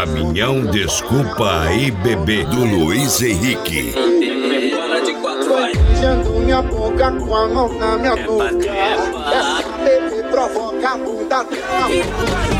Caminhão Desculpa Aí Bebê, do Luiz Henrique. Beijando minha boca com a mão na minha boca. Essa bebê provoca a bunda dela.